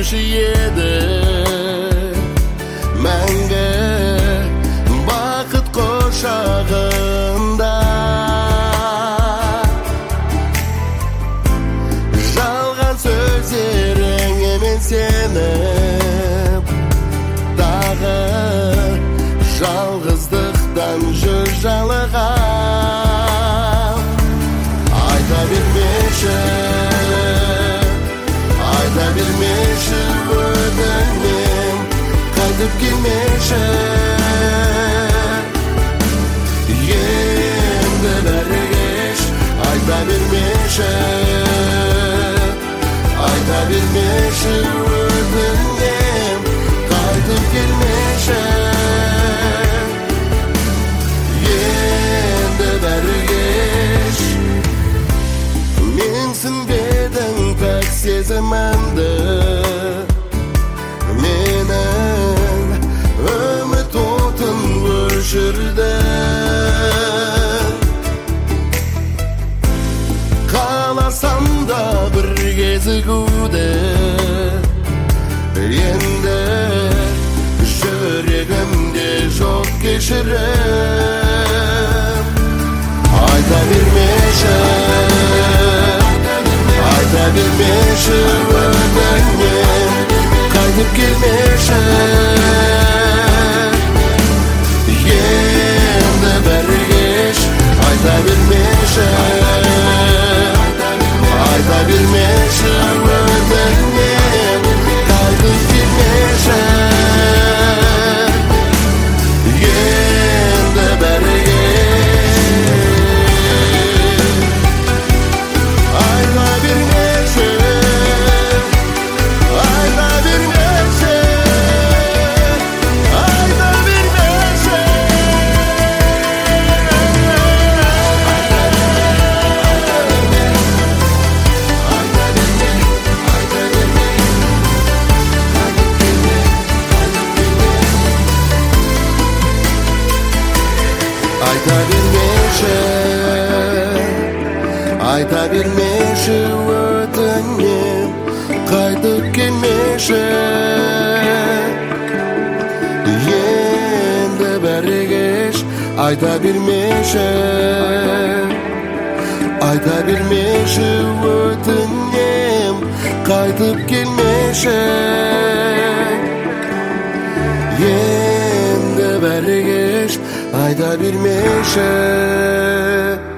düşü edi menge bakıt koşağında жалған сөздеріңе мен сеніп дағы жалғыздықтан жүр жалығам айта бермеші өтінем қайтып келмеші енді бәрі кеш айта бермеші өтінем қайтып келмеші енді бәрі кеш менсінбедің пәк сезімімді менің үміт отын өшірді қаласам да бір кезігуді енді жүрегімде жоқ кешірім айта бермеші өтінем қайтып келмеші енді бәрі кеш айта бермеші өтінем қайтып келмеші енді бәрі айта бермеші өтінем қайтып келмеші енді бәрі кеш айта бермеші өтінем қайтып келмеші енді бәрі кеш айта бермеші